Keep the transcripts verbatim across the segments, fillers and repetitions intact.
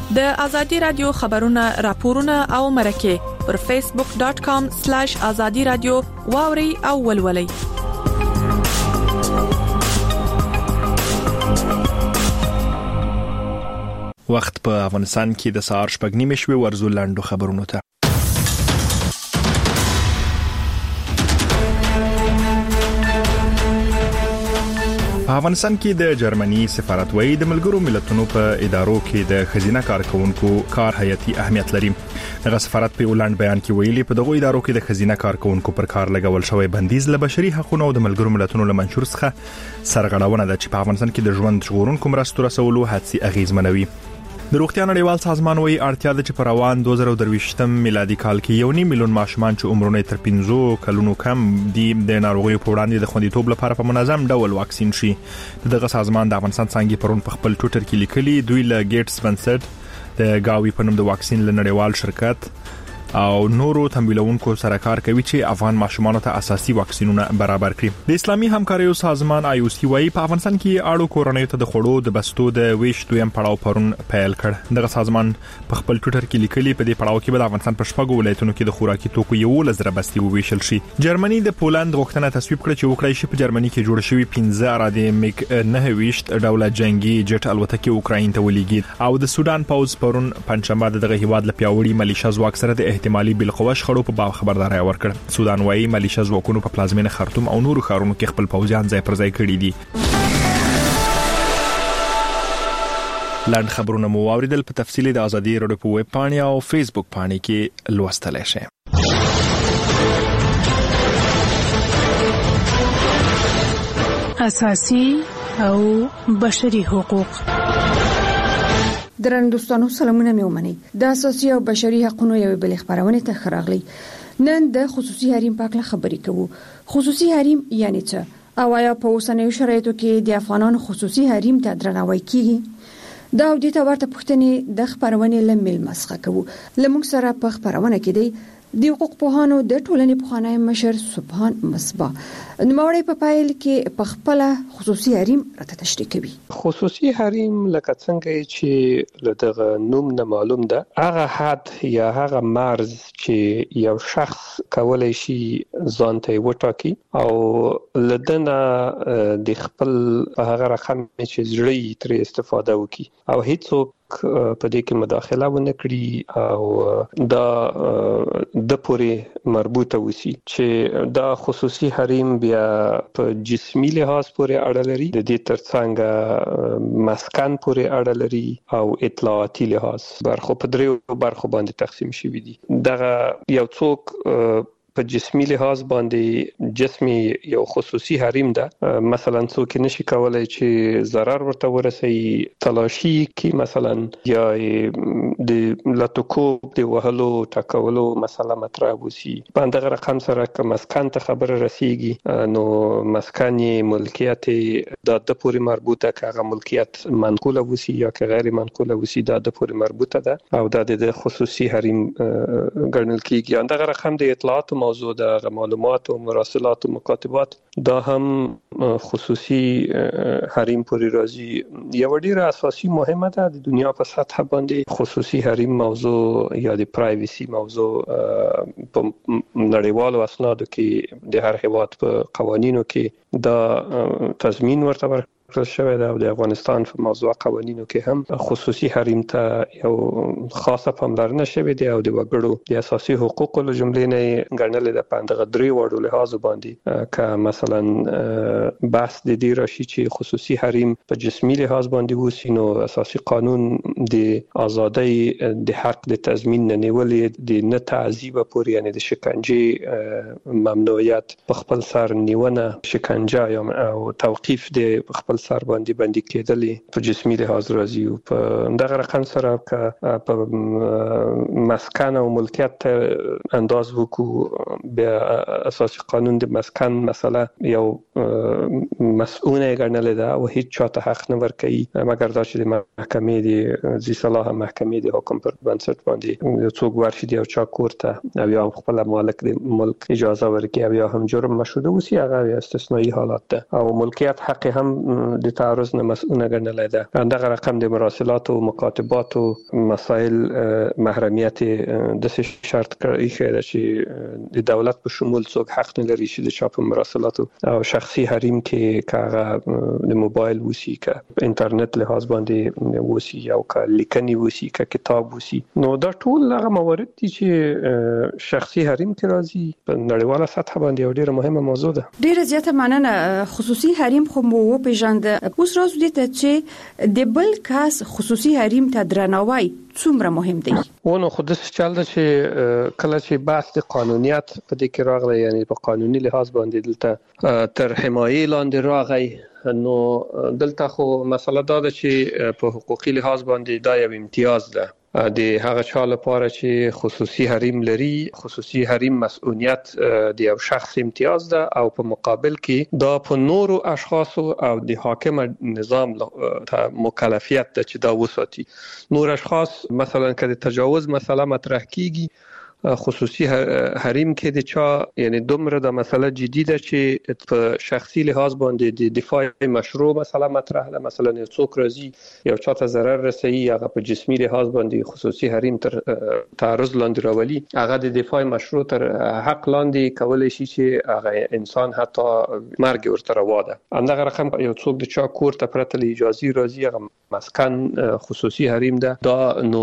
د ازادي رادیو خبرونه راپورونه او مرکه پر فیسبوک ډاٹ کام سلیش ازادي رادیو واوري او ولولئ. وخت په افغانستان کې د سهار شپږ نیمې شوي ورزو لاندو خبرونو ته. په افغانستان کې د جرمني سفارت وایي د ملګرو ملتونو په ادارو کې د خزینه کارکونکو کار حیاتي اهمیت لري. دغه سفارت په ولاند بیان کې ویلي په دغه ادارو کې د خزینه کارکونکو پر کار لګول شوی بندیز له بشري حقوقو او د ملګرو ملتونو له منشور څخه سرغړونه ده چې په افغانستان کې د ژوند ژغورونکو مرستو رسولو هڅې اغیزمنوي. د روغتیا نړیوال سازمان وایي اړتیا ده چې په روان دوه زره درویشتم میلادي کال کې یو نیم میلیون ماشومان چې عمرونه تر پنځه کلونو کم دي د ناروغیو په وړاندې د خوندیتوب لپاره په منظم ډول واکسین شي. دغه سازمان د افغانستان څنګه پرون په خپل ټویټر کې لیکلي دوی له ګیټس بنسټ د گاوی په نوم د واکسین له نړیوال شرکت او نورو تمویلونکو سره کار کوي چې افغان ماشومانو ته اساسي واکسینونه برابر کړي. د اسلامي همکاریو سازمان آی او سی وايي په افغانستان کې اړو کورنۍ ته د خوړو د بستو د ویش دویم پړاو پرون پیل کړ. دغه سازمان په خپل ټویټر کې لیکلي په دې پړاو کې به د افغانستان په شپږو ولایتونو کې د خوراکي توکو یو لزر بستي وویشل شي. جرمني د پولند غوښتنه تصویب کړه چې وکړای شي په جرمني کې جوړ شوی پنځه اراده میک نه ویشت ډوله جنگي جټ الوتکې اوکراین ته ولېږي او د سودان پوز پرون پنځشنبه دغه هیواد له پیاوړي ملیشیا ځواک سره د احتمالي بالقوه شخړو په باب خبرداري ورکړه. سودان وايي ملیشیا ځواکونو په پلازمینه خرطوم او نورو ښارونو کې خپل پوځیان ځای پر ځای کړي دي. لاند خبرونه مو اوریدل په تفصیل د ازادي رادیو په ویب پاڼه او فیسبوک پاڼه کې لوستل شئ. اساسي او بشري حقوق. درنو دوستانو سلامونه مې ومنئ. د اساسي او بشري حقوقو یو بل خبرونه ته خراغلی. نن د خصوصي حریم په اړه خبرې کوو. خصوصي حریم یعنی څه؟ او آیا په اوسنیو شرایطو کې د افغانانو خصوصي حریم ته درناوی کیږي؟ دا د دې ورته پوښتنې د خبرونه لمل مسخه کوو. لمونږ سره په خبرونه کې دی د حقوق پوهانو د ټولنې پوهانای مشر سبحان مصباح نوموړی په پایل کې په خپل خصوصي حریم راته تشریح کوي. خصوصي حریم لکه څنګه چې لدغه نوم نه معلوم ده هغه حد یا هغه مرز چې یو شخص کولای شي ځان ته وټاکي او لدنه د خپل هغه رقم چې زړی تر استفاده وکي او هیڅوک په دې کې مداخله ونه کړي او دا د پورې مربوطه وسی چې دا خصوصي حریم بیا په جسمي لحاظ پورې اړه لري د دې ترڅنګ مسکن پورې اړه لري او اطلاعاتي لحاظ برخو په دریو برخو باندې تقسیم شوی دي. دغه یو څوک په جسمي لحاظ باندې جسمي یو خصوصي حریم ده مثلا څوک نشي کولای چې ضرر ورته ورسي تلاشي کې مثلا یا د لټکوب د وهلو ټاکولو مسله مطرح وسی په دغه رقم سره که مسکن ته خبره رسیږي نو مسکن ملکیت د د پورې مربوطه کغه ملکیت منقوله وسی یا که غیر منقوله وسی د د پورې مربوطه ده او د خصوصي حریم ګڼل کیږي. دغه رقم د اطلاعات موضوع د معلومات او مراسلات او مکاتبات دا هم خصوصي حریم پورې راځي. یو ډیره اساسي مهمه ده د دنیا په سطح باندې خصوصي حریم موضوع یا د پرایویسي موضوع په نړیوالو اسنادو کې د هر هیواد په قوانینو کې دا تضمین ورته ورکړل شوی ده او د افغانستان په موضوع قوانینو کې هم خصوصي حریم ته یو خاصه پاملرنه شوې ده او د وګړو د اساسي حقوقو له جملې نه ګڼل ده په دغه درې وړو لحاظ باندې که مثلا بحث د دې راشي چې خصوصي حریم په جسمي لحاظ باندې وسی نو اساسي قانون د ازادۍ د حق د تضمین نه نیولې د نه تعذیب پورې یعنی د شکنجه ممنوعیت په خپل سر نیونه شکنجه او توقیف د خپل سر باندې باندې کېدلې په جسمي لحاظ راځي او په دغه رقم سره که په مسکن او ملکیت انداز وکړو بیا اساسي قانون د مسکن مسله یو مسؤونه ګڼل ده او هیڅ چاته حق نه ورکوي مګر دا چې د محکمې د ذی صلاح محکمې د حکم پر بنسټ باندې یو څوک ورشي دی او چا کوړه او یا خپل مالک د ملک اجازه ورکړي او یا هم جرم مشهود وسی هغه استثنایی حالات ده او ملکیت حق هم د تعرض نه مسؤله ګڼلای ده. دغه رقم د مراسلات او مکاتبات او مسائل محرمیت د شرط کړی شي چې د دولت په شمول څوک حق نه لري چې د چا په مراسلات او شخصي حریم کې کاغه د موبایل وسی ک انټرنیټ له حساب باندې وسی او ک لیکنی وسی ک کتاب وسی. نو دا ټول هغه موارد دي چې شخصي حریم کې راځي په نړیواله سطح باندې یو ډیره مهمه موضوع ده. ډیره زیاته مننه. خصوصي حریم خو مو وپیژند. اوس راځو دې ته چې د بل کس خصوصي حریم ته درناوی څومره مهم دی؟ ونه خو د څه چل ده چې کله چې بحث د قانونیت په دې کې راغلی، یعنی په قانوني لحاظ باندې دلته تر حمایې لاندې راغی، نو دلته خو مسله دا ده چې په حقوقي لحاظ باندې دا یو امتیاز ده د هغه چا لپاره چې خصوصي حریم لري. خصوصي حریم مسؤلیت د یو شخص امتیاز ده او په مقابل کې دا په نورو اشخاصو او د حاکم نظام مکلفیت ده چې دا وساتي. نور اشخاص مثلا که د تجاوز مسله مطرح کیږي، خصوصي حریم کې د چا یعنی دومره د مسله جدي ده چې په شخصي لحاظ باندې د دفاع مشروع مسله مطرح ده. مثلا یو څوک راځي یو چاته ضرر رسوي، هغه په جسمي لحاظ باندې خصوصي حریم تر تعرض لاندې راولي، هغه د دفاع مشروع تر حق لاندې کولای شي چې هغه انسان حتی مرګ ورته روا ده. همدغه رقم یو څوک د چا کور ته پرته له اجازه راځي، هغه مسکن خصوصي حریم ده. دا نو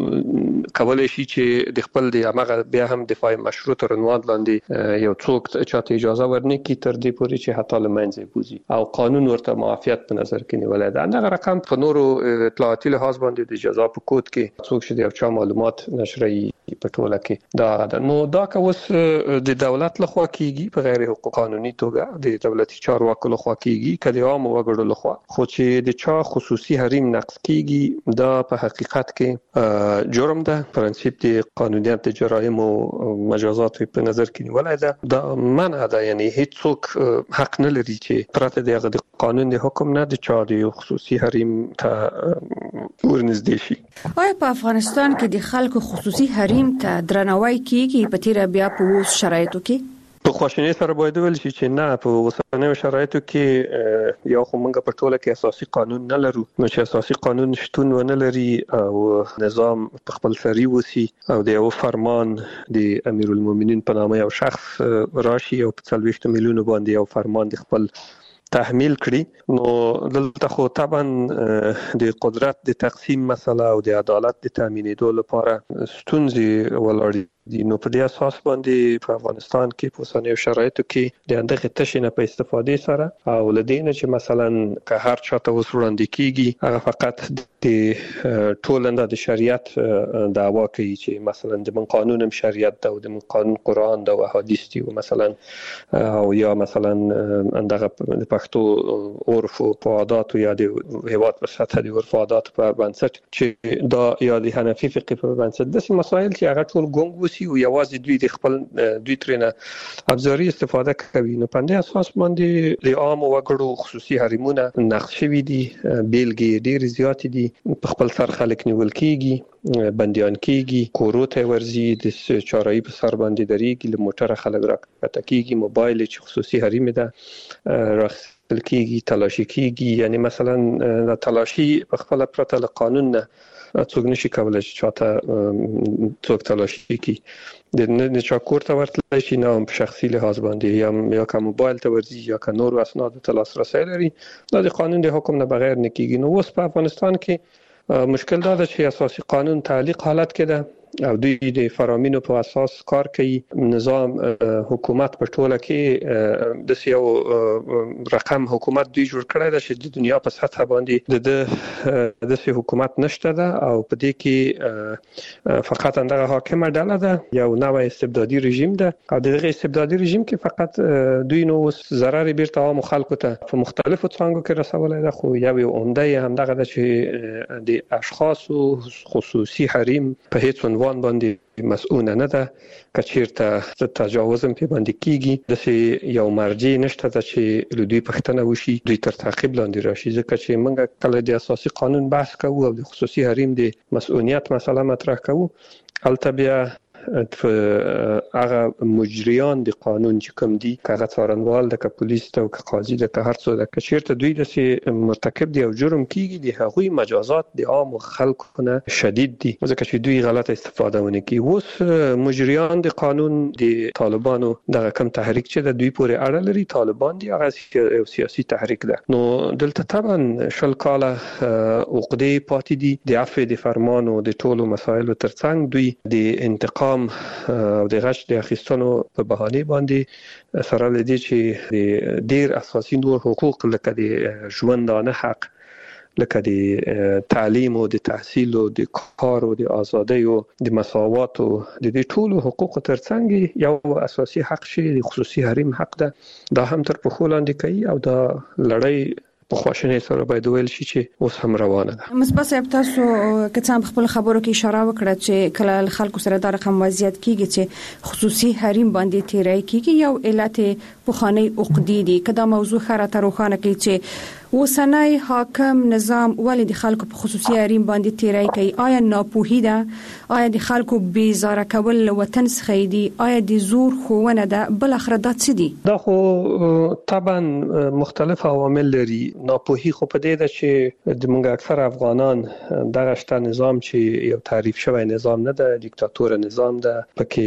کولای شي چې د خپل د هغه بیا هم دفاع مشروع تر عنوان لاندې یو څوک چاته اجازه ورنکړي تر دې پورې چې حتی له منځه بوزي او قانون ورته معافیت په نظر کې نیولای ده. دغه رقم په نورو اطلاعاتي لحاظ باندې د جزا په کود کې څوک چې د یو چا معلومات نشري په ټوله کې دا ده. نو دا که اوس د دولت لخوا کیږي په غیر حقوق قانوني توګه، د دولتي چارواکو لخوا کیږي، که د عامو وګړو لخوا، خو چې د چا خصوصي حریم نقض کیږي دا په حقیقت کې جرم ده. پرنسيپ د قانونیت د جرایم او مجازات په نظر کې نیولای ده. دا منع ده، یعنی هیڅ څوک حق نه لري چې پرته د د قانون د حکم نه د چا د خصوصي حریم ته ورنږدې شي. آیا په افغانستان کې د خلکو خصوصي حریم ته درناوی کیږي په تیر بیا په اوس شرایطو کې؟ په خواشینۍ سره باید ویل شي چې نه، په اوسنیو شرایطو کې یو خو موږ په ټوله کې اساسي قانون نه لرو، نو چې اساسي قانون شتون ونه لري او نظام په خپل سری وسی او د یو فرمان د امیرالمؤمنین په نامه یو شخص راشي او په څلوېښت میلیونو باندې یو فرمان د خپل تحمیل کړي، نو دلته خو طبعا د قدرت د تقسیم مسله او د عدالت د تامینېدو لپاره ستونزې ولاړې دي. نو په دې اساس باندې په افغانستان کې په اوسنیو شرایطو کې د اندغه تشې نه په استفادې سره او لدینه چې مثلا که هر چاته اوس وړاندې کیږي هغه فقط د ټولنده د شریعت دعوا کوي چې مثلا د من قانون هم شریعت ده او د من قانون قرآن ده او احادیث دي مثلا، او یا مثلا اندغه د پښتو عرف او عادات یا د هیواد په سطح د عرف او عادات په بنسټ چې دا یا د حنفي فقه په بنسټ د مسایل چې هغه ټول ګونګ وسی او یوازې دوی د خپل دوی ترنه ابزاري استفاده کوي. نو په دې اساس باندې د عام وګړو خصوصي حریمونه نقض شوي دي، بیلګې ډېر زیات دي، په خپل سر خلک نیول کیږي، بندیان کیږي، کورو ته ورځي، د چارایي په سر باندې درېږي، له موټره خلک راکته کیږي، موبایل چې خصوصي حریم ده راخیستل کیږي، تلاشي کیږي. یعنی مثلا د تلاشي په خپل پرته له قانون نه څوک نشي کولای چې چاته څوک تلاشي کی د نه چا کور ته ورتلای شي، نه په شخصي لحاظ باندې یا یا که موبایل ته ورځي یا که نور اسناد ته لاسرسی لري، دا د قانون د حکم نه بغیر نه کیږي. نو اوس په افغانستان کې مشکل دا ده چې اساسي قانون تعلیق حالت کې ده او دوی د فرامینو په اساس کار کوي. نظام حکومت په ټوله کې د یو رقم حکومت دوی جوړ کړی ده چې د دنیا په سطح باندې د د حکومت نشته ده او په دې کې فقط اندغه حاکمه ډله ده، یو نوې استبدادي رژیم ده او دغه استبدادي رژیم کې فقط دوی نو ضرر بیرته عام خلکو ته په مختلفو څانګو کې رسولای ده. خو یو عمده همدغه ده چې د اشخاصو خصوصي حریم په هیڅ عنوان باندې مسؤل نه ده. کچیرته تجاوز هم په باندې کیږي د یو مرجع نشته چې لدوی پښتنه وشي دوی تر تعقیب لاندې راشي، ځکه چې موږ کله د اساسي قانون بحث کوو او د خصوصي حریم د مسؤلیت مسله مطرح کوو، البته بیا هغه مجریان د قانون چې کوم دي کاغه څارنوال د پولیس ته او قاضي د هر څو د کشیرته دوی د مرتکب دی او جرم کیږي د هغوی مجازات د عام خلکو نه شدید دي ځکه چې دوی غلطه استفاده ونه کوي. اوس مجریان د قانون د طالبانو دغه کم تحریک چې د دوی پورې اړه لري طالبان دي هغه سیاسي تحریک ده. نو دلته طبعا شل کاله عقدې پاتې دي د عفو د فرمان او د ټولو مسایلو ترڅنګ دوی د انتقام او د غش د اخیستنو په بهانه باندې سره لدی چې د ډیر اساسي نور حقوق لکه د ژوندانه حق لکه د تعلیم او د تحصیل او د کار او د ازادۍ او د مساوات او د دې ټولو حقوق ترڅنګ یو اساسي حق شي د خصوصي حریم حق ده دا هم تر پخو لاندې کوي او دا لړۍ په خواشنۍ سره باید ویل شي چې اوس هم روانه ده. مصباح صاحب تاسو کڅام خپل خبرو کې اشاره وکړه چې کله خلکو سره دا رقم وضعیت کیږي چې خصوصي حریم باندې تیرای کیږي یو علت پخوانی عقدې دي کدا موضوع خره تر روخانه کوي چې وسنۍ حاکم نظام ولې د خلکو په خصوصي حریم باندې تیرای کوي آیا ناپوهی ده آیا د خلکو بیزاره کول وطن څخه دي آیا د زور خوونه ده بل اخر د څه دي دا خو طبعا مختلف عوامل لري. ناپوهی خو په دې ده چې د موږ اکثر افغانان دغه شته نظام چې یو تعریف شوی نظام نه ده دیکتاتور نظام ده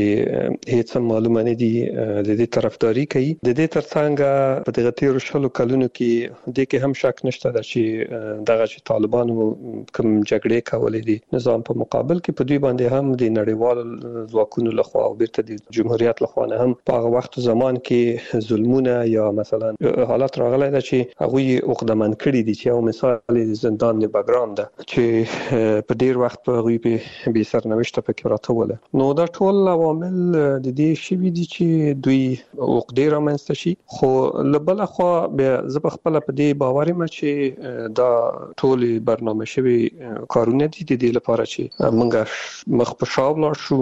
پکې هیڅ معلومه نه دي د دې طرفداري کوي. د دې ترڅنګ په دغه تیر شلو کلونو کې د کې هم شک نشته د چې دغه چې طالبانو کوم جګړې کولې دي نظام په مقابل کې په دوی باندې هم د نړیوال ځواکونو لخوا او بیرته د جمهوریت لخوا نه هم په هغه وخت زمان کې ظلمونه یا مثلا حالت راغلی ده چې هغه عقدمن کړي دي چې یو مثال د زندان د بګرام ده چې په ډیر وخت په غوي به به سرنوشت پکې راټوله. نو دا ټول عوامل د دې شی دي چې دوی عقدې رامنځته شي خو لبل خو به زه خپل په دې باور ما چې دا ټول برنامه شوی کارونه دي د دې لپاره چې موږ مخ په شا ولاړ شو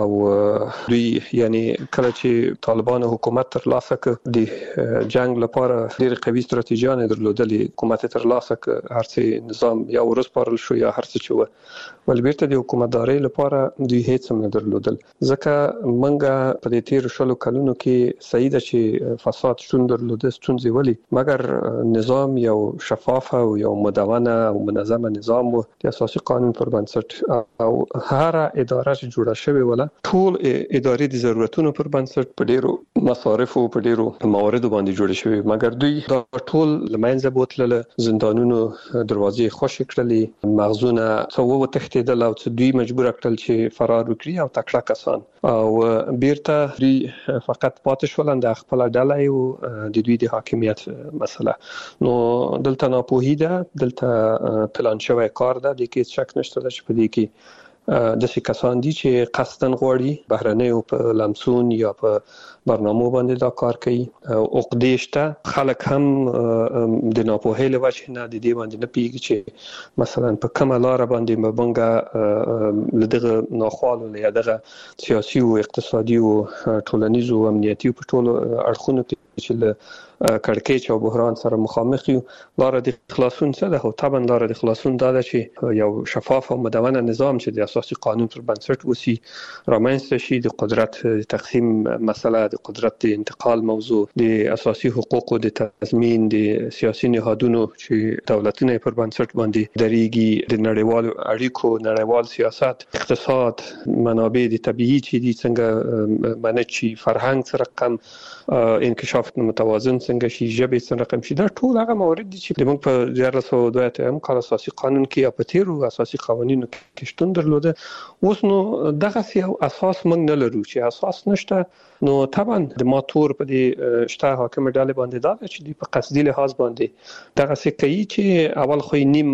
او دوی یعنی کله چې طالبان حکومت تر لاسه ک د جنگ لپاره ډېر قوي ستراتیژیان درلودلې حکومت تر لاسه ک هر څه نظام یا ورسپارل شو یا هر څه شو ول بیرته د حکومتداري لپاره دوی هیڅ هم نه درلودل ځکه موږ په دې تیر شلو کلونو کې صحیح ده چې فساد شون درلوده ستونزې ولي مګر نظام یو شفاف او یو مدونه او منظمه نظام وو د اساسي قانون پر بنسټ او هر اداره چې جوړه شوې ولا ټول ادارې د ضرورتونو پر بنسټ په ډیرو مصارف او په ډیرو موارد باندې جوړه شوې مګر دوی دا ټول لمنځه بوتلل زندانونو دروازې خوش کړلې مغزونه څو وتښتیدل او دوی مجبور کړل چې فرار وکړي او تکړه کسان او بیرته دوی فقط پاتې شول د خپل ډلې او د دوی د حاکمیت مسله. نو دلته ناپوهی ده دلته پلان شوی کار ده د کې شک نشته چې په دې کې د څه کسان دي چې قصدن غواړي بهرنۍ او په لمسون یا په برنامه باندې دا کار کوي عقدې شته خلک هم د ناپوهۍ له وجې نه د دې باندې نه پیږي چې مثلا په کومه لار باندې مبنګه لدغه ناخوالو یا دغه سیاسي او اقتصادي او ټولنیزو او امنیتي په ټولو اړخونو کې چې کړکېچ او بحران سره مخامخ یو لار د خلاصون څه ده او طبعا لار د خلاصون دا ده چې یو شفاف او مدونه نظام چې د اساسي قانون پر بنسټ وسی رامنځته شي د قدرت تقسیم مسله د قدرت انتقال موضوع د اساسي حقوقو د تضمین د سیاسي نهادونو چې دولتونه پر بنسټ باندې درېږي د نړیوالو اړیکو نړیوال سیاست اقتصاد منابع د طبيعي چې دي څنګه منچي فرهنګ سره کم انکشاف متوازن څنګه شي ژبه څنګه رقم شي دا ټول هغه موارد دي چې موږ په دیار سو دوه اتم کال اساسي قانون کې یا په تیرو اساسي قوانینو کې شتون درلوده اوس نو دغه یو اساس موږ نه لرو چې اساس نشته نو طبعا د ماتور په دې شته حاکم ډاله باندې دا چې په قصدي لحاظ باندې دغه څه کوي چې اول خو نیم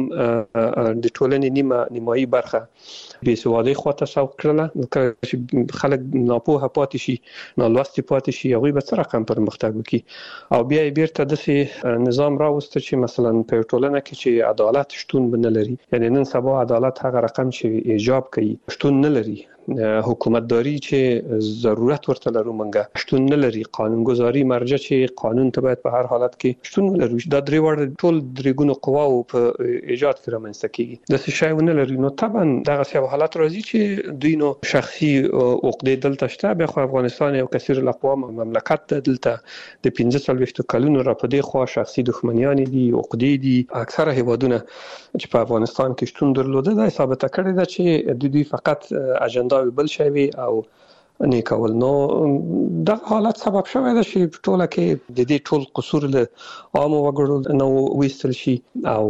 د ټولنې نیمه نیمایي برخه به سوالي خواته شو کړله چې خلک ناپوهه پاتې شي نو لوستي پاتې شي هغه به څه رقم پرمختګ وکړي او بیا بیرته د نظام راوسته چې مثلا په ټولنه کې چې عدالت شتون بنه لري یعنی نن سبا عدالت هغه رقم چې ایجاب کوي شتون نه لري حکومتداري چې ضرورت ورته لرو منګه شتون نه لري. قانونګذاري مرجع چې قانون ته باید په هر حالت کې شتون ولري. دا درې وړ ټول درې ګونو قواو په ایجاد کې رامنځته کیږي. د څه شی ونه لري نو طبعا دغه څه حالت راځي چې دوی نو شخصي عقدې دلته شته. بیا خو افغانستان یو کثیر الاقوام مملکت دلته د پنځه څلوېښت کلونو را په دې خوا شخصي دښمنیان دي، عقدې دي. اکثره هیوادونه چې په افغانستان کې شتون درلوده دا ثابت کړی ده چې د دوی فقط اجنډا بل شی وي او نه کول. نو دا حالت سبب شوی ده چې ټوله کې د دې ټول قصور له عام وګړو نو وستل شي او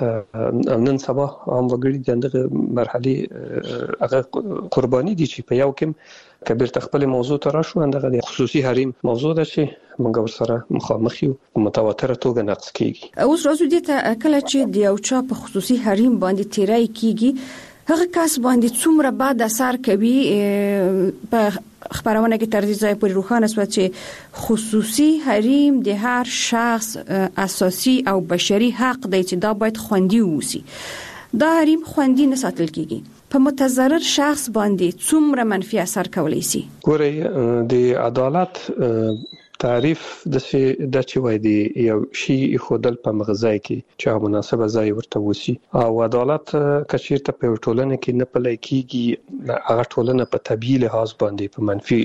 نن سبا عام وګړي د دغه مرحله هغه قرباني دي چې په یو کې کبیر تخپل موضوع ته راشو. اندغه د خصوصي حریم موضوع ده چې موږ ورسره مخامخ یو متواتر توګه نقص کیږي. اوس راځو دې ته کله چې د یو چا په خصوصي حریم باندې تیرای کیږي هغه کس باندې څومره بعد اثر کوي. په خبرونه کې تر دې ځای پورې روښانه شو چې خصوصي حریم د هر شخص اساسي او بشري حق دی چې دا باید خوندي ووسی. دا حریم خوندي نه ساتل کیږي. په متضرر شخص باندې څومره منفي اثر کولی شي؟ ګورئ د عدالت تعریف د څه د چې وای دی یو شی خودل په مغزای کې چې مناسبه ځای ورته وسی او عدالت کچیرته په ټولنه کې نه پلي کیږي. هغه ټولنه په طبيعي لحاظ باندې په منفي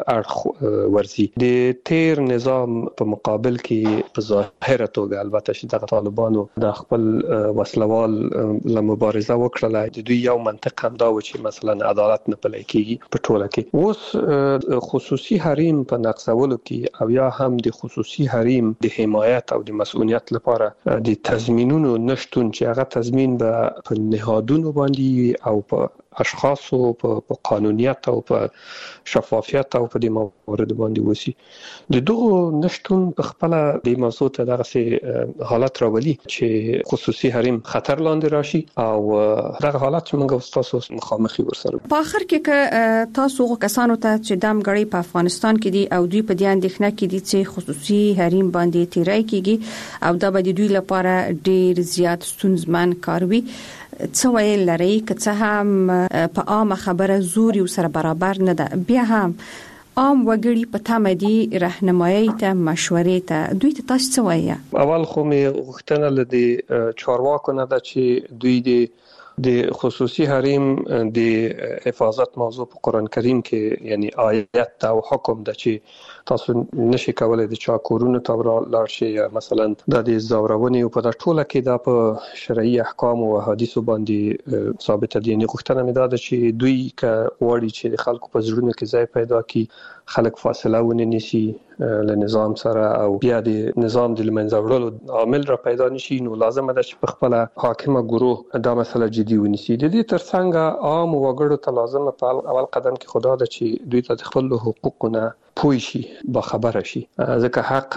اړخ ورزي. د تیر نظام په مقابل کې په ظاهره توګه البته چې د طالبانو د خپل وسلوال له مبارزه وکړه د دوی یو منطق هم دا و چې مثلا عدالت نه پلي کیږي په ټوله کې. اوس خصوصي حریم په نقصولو کې او یا هم د خصوصي حریم د حمایت او د مسؤلیت لپاره د تضمینونو نشټون چې هغه تضمین به په نهادونو باندې او په اشخاصو په قانونیت او په شفافیت او په د موارد باندې وسی. د دغه نشټون په خپل د موضوع ته دغه حالت راولي چې خصوصي حریم خطر لاندې راشي او دغه حالت موږ تاسو مخامخي ورسره. په اخر کې تاسو کسانو ته چې دم غړي په افغانستان کې دي او دوی په دې اندېښنه کې دي چې خصوصي حریم باندې تیرای کیږي او دا به د دوی لپاره ډیر زیات ستونزمن کار وي. څه ویل لري که څه هم په عامه خبره زور یو سره برابر نه ده بیا هم عام وګړي په تمه دي راهنمایي ته مشورې ته دوی ته تاسو څه وایي؟ اول خو مې غوښتنه لدی چارواکو نه ده چې دوی د د خصوصي حریم د حفاظت موضوع په قرآن کریم کې یعنی آیت او حکم ده چې تاسو نشي کولای د چا کورونو ته لاړ شئ یا مثلا د زورونې په ټوله کې د په شرعي احکام او حدیثو باندې ثابت دي. نه غوښتنه مې ده چې دوی ک وړي چې د خلکو په زړونو کې ځای پیدا کړي، خلک فاصله ونه نیسي له نظام سره او بیا د نظام د لمنځه وړلو عامل را پیدا نشي. نو لازم ده چې په خپل حاکمه ګروه دا مسله جدي ونیسي. د دې ترڅنګ عام وګړو ته لازم په اول قدم کې خدا ده چې دوی ته خپل حقوقونه پوي شي، با خبره شي. ځکه حق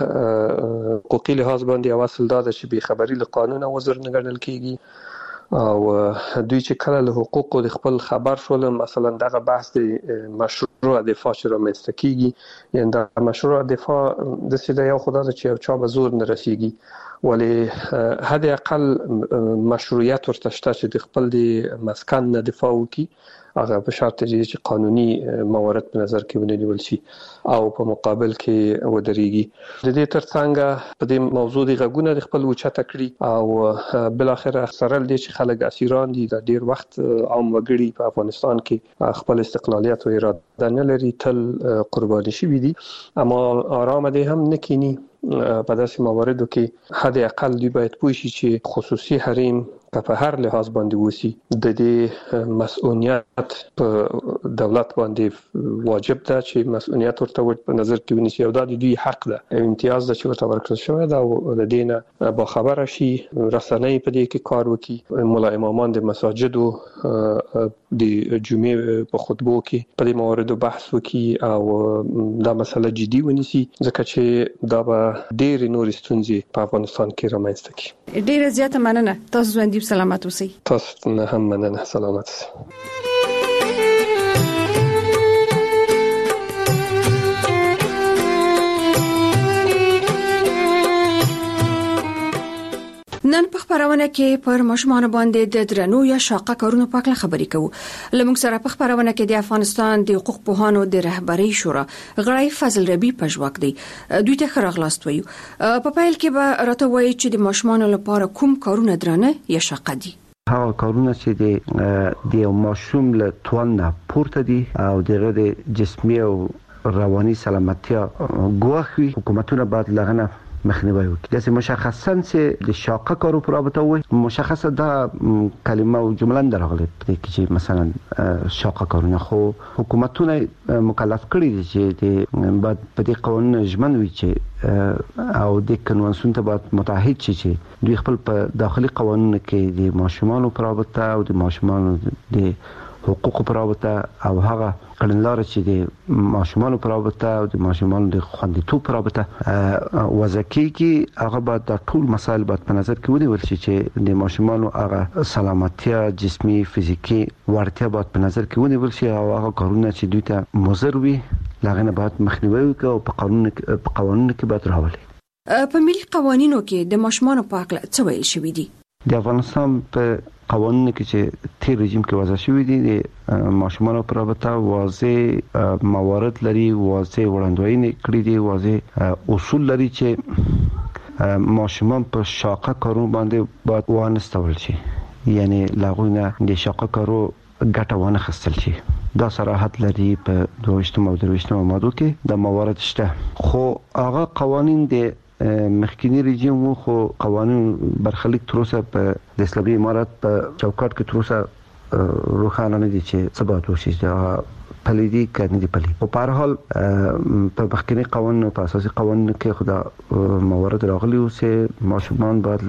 حقوقي لحاظ باندې اصل دا ده چې به خبري له قانون او وزر نه ګڼل کیږي او دوی چې کله له حقوقو د خپل خبر شول مثلا دغه بحث د مشروع دفاع شروع مستکیږي یعنی د مشروع دفاع د سیده یو خدا چې یو چا به زور نه رسیږي ولی حد اقل مشروعیت ورته شته چې د خپل د مسکن نه دفاع وکړي هغه په شرط چې قانوني موارد په نظر کې ونیول شي او په مقابل کې ودرېږي. د دې ترڅنګ په دې موضوع د غږونه د خپل وچته کړی او بل اخر سره د چې خلک اسیران دي د ډیر وخت عام وګړي په افغانستان کې خپل استقلالیت او اراده نه لري، تل قرباني شوي دي. اما آرام دي هم نکینی په داسې مواردو کې حد اقل دی باید پوه شي چې خصوصي حریم په هر لحاظ باندې وسی د دې مسؤلیت په دولت باندې واجب ده چې مسؤلیت ورته په نظر کې ونیسي او دا د دوی حق ده، امتیاز ده چې ورته ورکړل شوی ده او د دینه با خبره شي، رسنۍ په دې کې کار وکړي، مولا امامان د مساجدو د جمعې په خطبو کې په دې مواردو بحث وکړي او دا مسله جدي ونیسي ځکه چې دا به ډېر نور ستونزې په افغانستان کې رامنځته کړي. ډېر زیاته مننه. تاسو ژوندي سلامت اوسئ. تاسو نه هم مننه. سلامت اوسئ. نن په خبرونه کې پر ماشومان باندې د درنو یا شاقه کارونو په اړه خبرې کوو. لمونږ سره په خبرونه کې د افغانستان د حقوق پوهانو د رهبرۍ شورا غړی فضل ربی پژواک دی. دوی ته خراغلاست وایو. په پیل کې به راته وایي چې د ماشومان لپاره کوم کارونه درنه یا شاقه دي. هغه کارونه چې د د ماشوم له توان نه پورته دي او د جسمي او رواني سلامتیا ګواښي، حکومتونه باید لغنه مخنیوي وکړي. داسې مشخصاً چې د شاقه کارو پر رابطه وي، مشخصه دا کلمه او جمله درغلي چې مثلا شاقه کارونه خو حکومتونه مکلف کړي دي چې د بعد په دې قانون ژمن وي چې او د کنوانسیون ته باید متحد شي چې دوی خپل په داخلي قوانینو کې د ماشومانو پر رابطه او د ماشومانو د حقوق پر رابطه او هغه کړنلار چې د ماشومانو پر رابطه او د ماشومانو د خوندیتوب پر رابطه وضعي کې هغه باید د ټول مسایل باید په نظر کې ونیول شي چې د ماشومانو هغه سلامتیا جسمي فزیکی ورتیا باید په نظر کې ونیول شي او هغه کارونه چې دوی ته مضر وي لغنه باید مخنیوي وکړي او په قانون په قوانینو کې باید راولي. په ملي قوانینو کې د ماشومانو په اړه څه ویل شوی دي؟ د افغانستان په قوانینو کې چې تیر رژیم کې وضع شوی دي د ماشومانو پر رابطه واضح موارد لري، واضح وړاندوینې کړې دي، واضح اصول لري چې ماشومان په شاقه کارو باندې باید وانستول شي، یعنی لاغونه د شاقه کارو ګټه وانه خستل شي. دا صراحت لري په دویشتم او درویشتم ماده کې د موارد شته، خو هغه قوانین د مخکینی رژیم وو خو قوانین برخلیک تر اوسه په د اسلامي امارات په چوکاټ کې تر اوسه روښانه نه دي چې څه باید وشي، پلیدي کنه دي پلی. په هر حال په مخکینی قوانینو په اساسي قوانینو کې خدا موارد راغلي او چې ماشومان باید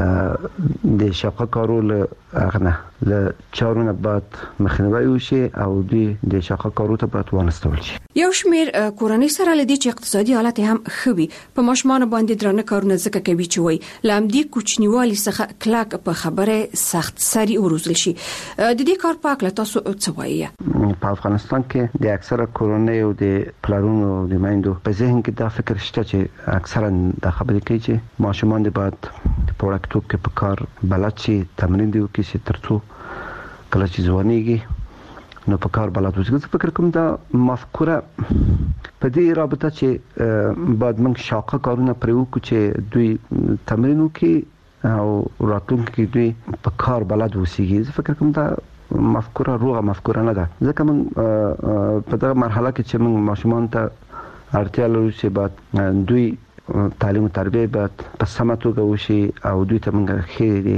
د شاقه کارو له اغنه له چارونه باید مخنیوي وشي او د شاقه کارو ته باید وانستول شي. یو شمیر کورنۍ سره لدی چې اقتصادي حالت هم خوي په ماشومان باندې درنه کارونه ځکه کوي چې وای لامدي کوچنیوالي څخه کلاک په خبره سخت سری وروزل شي. د دې کار په اړه تاسو څه وایي؟ په افغانستان کې د اکثره کورنۍ او د پلانونو د مایندو په ذهن کې دا فکر شته چې اکثرا د خبرې کوي چې ماشومان د باید په وړکتوب کې په کار بلد شي، تمرین دی وکړي چې ترڅو کله چې ځوانيږي نو په کار بلد وي. زه فکر کوم دا مفکوره په دې رابطه چې بعد موږ شاقه کارونه پرې وکړو چې دوی تمرین وکړي او راتلونکي دوی په کار بلد وسیږي. زه فکر کوم دا مفکوره روغه مفکوره نه ده، ځکه موږ په دغه مرحله کې چې موږ ماشومان ته اړتیا لرو چې بعد دوی تعلیم او تربیه باید په سمه توګه وشي او دوی ته موږ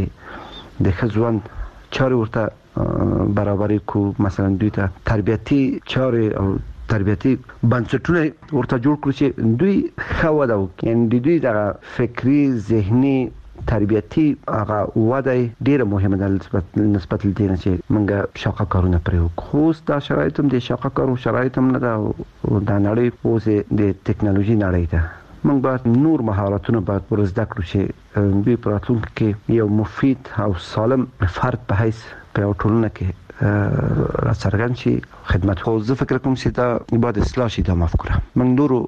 خیر د خځوان چاري ورته برابرۍ کو، مثلا دوی ته تربیتی چاري او تربیتی بنسټونه ورته جوړ کړو چې دوی ښه وده وکړي، یعنی دوی دغه فکری ذهني تربیتی هغه وده ډیره مهمه ده نسبت نسبت لدې نه چې موږ شاقه کارونه پرې وکړو. خو دا شرایط هم د شاقه کارو شرایط هم نه ده او د نړۍ اوس د ټکنالوژي نړۍ ده. موږ باید نور مهارتونه باید ورزده کړو چې دوی په راتلونکي کې یو مفید او سالم فرد په حیث په ټولنه کې راڅرګند شي خدمت. خو زه فکر کوم چې دا باید اصلاح شي دا مفکوره. موږ نورو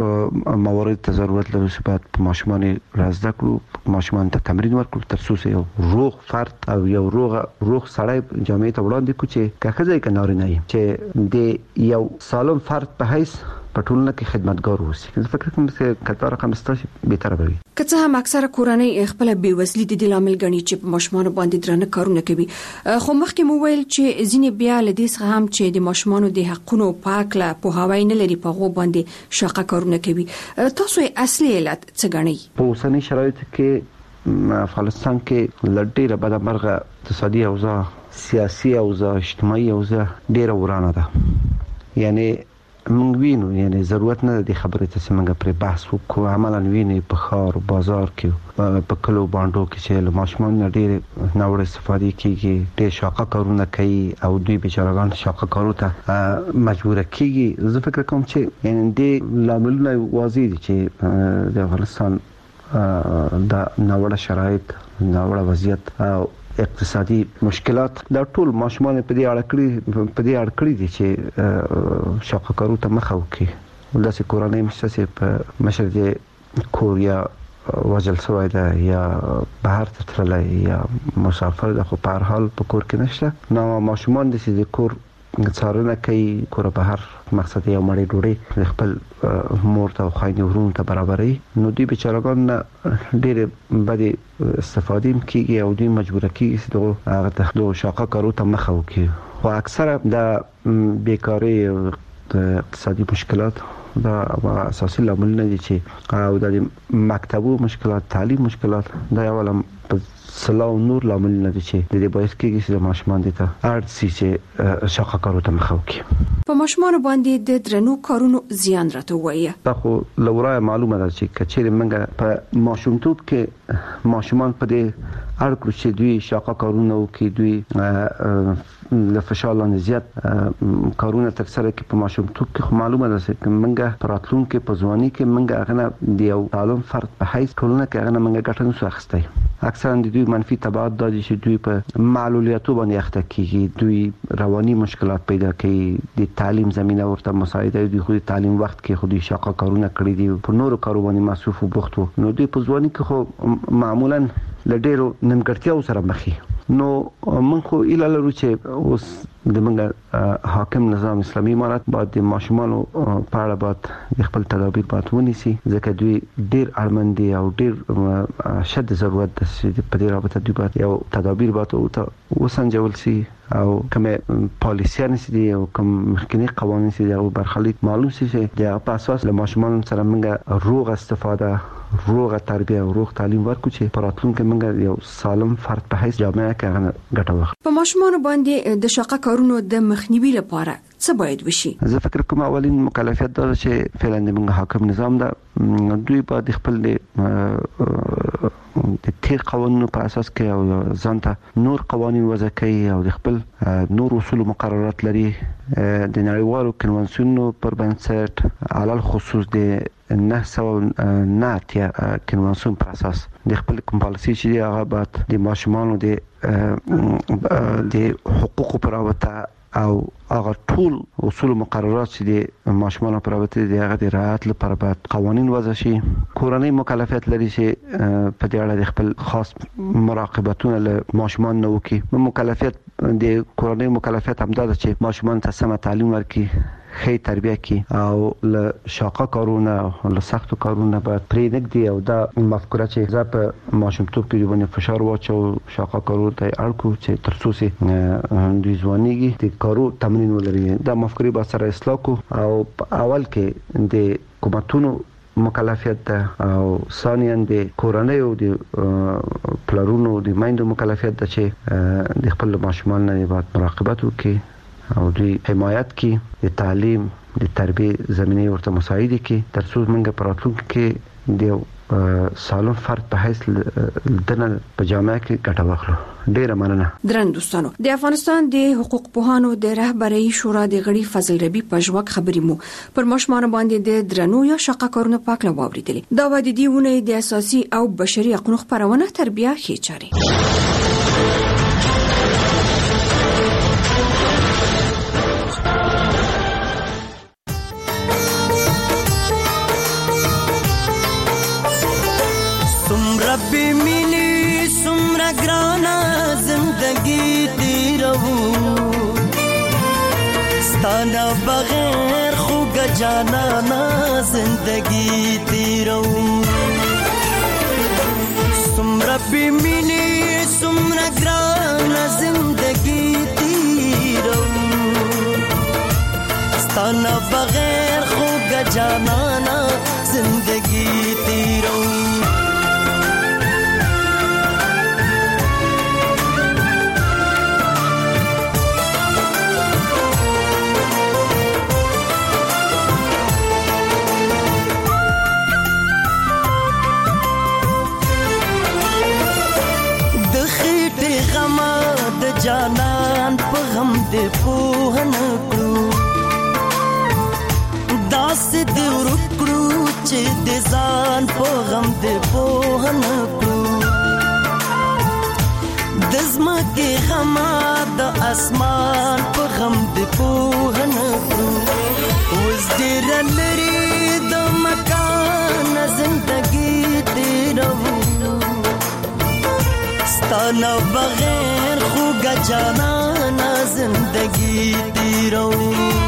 موارد ته ضرورت لرو چې باید په ماشومان رازده کړو، ماشومان ته تمرین ورکړو ترڅو یو روغ فرد او یو روغ روغ سړی جامعې ته وړاندې کړو چې کاخذای کناري نه چې د یو سالم فرد په حیث په ټولنه کې خدمتګار اوسي. زه فکر کوم چې کله رقم ستاسو به تر وي. که څه هم اکثره کورنۍ خپل بیوزلي د لامل غني چې په ماشومان باندې درنه کارونه کوي، خو مخکې مو ویل چې ځینې بیا لدې څخه هم چې د ماشومان د حقونو پاکله په هواي نه لري په غو باندې شاقه کارونه کوي. تاسو اصلي علت څه غنئ؟ په اوسنۍ شرایطو کې افغانستان کې لړډیره بدمرغه اقتصادي اوضاع، سیاسي اوضاع، اجتماعي اوضاع ډیره ورانه ده. یعنی موږ وینو، یعنی ضرورت نه د خبرې ته موږ پر بحث وکړو، عملاً ویني په خار بازار کې په کلو باندې کې چې ماشومان ډېر ناوړه استفاده کیږي، ډېر شاقه کارونه کوي او دوی بیچارهګان شاقه کارو ته مجبور کیږي. زه فکر کوم چې یعنی د لاملونه واضح دي چې د افغانستان د ناوړه شرایط، ناوړه وضعیت او اقتصادي مشکلات دا ټول ماشومان په دې اړه کړی په دې اړه کړی دي چې شاقه کارو ته مخه وکړي. ولاسي کورنۍ مشته په مشر د کوریا وجل سوی ده یا بهر ترلی یا مسافر ده، خو په هر حال په کور کې نشته. نو ماشومان د سې کور څارنه کوي، کور په هر مقصد یو مړی ډوډۍ خپل مور ته او خویندې ورونو ته برابري. نو دوی بیچارهګان ډېر بدې استفاده کیږي او دوی مجبور کیږي چې دغه هغه ته شاقه کارو ته مخه وکړي. خو اکثره د بیکاری او اقتصادي مشکلات دا اساسي لاملونه دي چې او د مکتبو مشکلات، تعلیم مشکلات دا یو لم سلاو نور لاملونه دي چې د دې باعث کېږي چې ماشومان دي ته ارتسي چې شاقه کارو ته مخه وکړي. په ماشومان باندې د درنو کارونو زیان راته وایي. دا خو لورای معلومه ده چې کچېر منګه په ماشومتوب کې ماشومان په دې اړ کړو چې دوی شاقه کارونه وکړي، دوی له فشار لاندې زیات کارونه تکثر کې په ماشومتوب کې خو معلومه ده چې منګه پراتلون کې په ځواني کې منګه هغه د یو تعلم فرد په حیث ټولنه کې هغه منګه ګټه نشو اخیستی. اکثرا د دوی منفي تبعات دا دي چې دوی په معلولیاتو باندې اخته کیږي، دوی رواني مشکلات پیدا کوي، د تعلیم زمينه ورته مساعده دي، خو د تعلیم وخت کې خو دوی شاقه کارونه کړی دي، په نورو کارو باندې مصروف او بوخت وو. نو دوی په ځواني کې خو معمولا لډیرو نیمګړتیاو سره مخ. نو من خو اله لرو چې اوس د منګه حاکم نظام اسلامي امارات باید د ماشومانو په اړه باید خپل تدابیر باید ونیسي، ځکه دوی ډیر اړمن دي او ډیر شد ضرورت ده چې په دې رابطه دوی باید یو تدابیر باید وسنجول سي او کومه پالیسیان دي او کوم مخکنی قوانین دي او برخلیک معلوم سي چې د په اساس له ماشومانو سره منګه روغ استفاده، روغه تربیه او روغ تعلیم ورکو چې پراتلونکو منګه یو سالم فرد په حیث جامعه کې ګټه واخلي. په ماشومان باندې د شاقه کارونو د مخنیوي لپاره څه باید وشي؟ زه فکر کوم اولین مکلفیت دا چې فعلا د موږ حاکم نظام دا دوی باید خپل د تیر قوانینو په اساس کې او ځانته نور قوانین وضع کوي او د خپل نور اصول مقررات لري د نړیوالو کنوانسیونونو پر بنسټ علل خصوص د نه سو نه اتیا کنوانسیون پر اساس د خپل کوم پالیسي چې هغه بعد د ماشومانو د د حقوقو پر اړه او هغه ټول اصول مقررات چې د ماشومانو پر اړه د هغه د رعایت لپاره باید قوانین وضع شي. کورنۍ مکلفیت لري چې په دې اړه د خپل خاص مراقبتونه له ماشومان نه وکړي. مکلفیت د کورنۍ مکلفیت هم دا چې ماشومان ته سم تعلیم ورکړي، خې تربیه کی او له شاقه کارونه او له سختو کارونه باید پرې نګدي او دا مفکوره چې زه په ماشومتوب کې باندې فشار واچو شاقه کارو ته اړکو چې ترڅو سي د ځوانيږي د کارو تمرین ولري. دا مفکورې به سره اصلاح کو او اول کې د حکومتونو مکلفیت ده او ثانیاً د کورنۍ او د پلارونو د مایندو مکلفیت ده چې د خپل ماشومان نه باید مراقبت وکړي او دوی حمایت کی، د تعلیم د تربیه زمینه ورته مساعده کی ترڅو موږ پراتلونکو کې د سالم فرد په حیث دنه په جامعه کې ګټه واخلو. ډیره مننه. درن دوستانو، د افغانستان د حقوق پوهانو د رهبرۍ شورا د غړي فضل ربی پژوک خبرې مو پر ماشومان باندې د درنو یا شاقه کارونو پاک له واوریدلې. دا د دیونه د اساسي او بشري حقوقو خبرونه تربیه خې چاري. ربی مینی سمرا گرانا زندگی تیرہو ستانا بغیر خوگ جانانا زندگی تیرہو سم ربی مینی سمرا گرانا زندگی تیرہو ستانا بغیر خوگ جانانا زندگی تیرہو جانان په غم دې پوهن کړو داس دې ورکړو چې دې ځان په غم دې پوهن کړو د زمکه غم د اسمان په غم دې پوهن کړو وز دې لري د مکان زندگی دې ताना बगैर खुगा जाना ना जिंदगी दी रहूं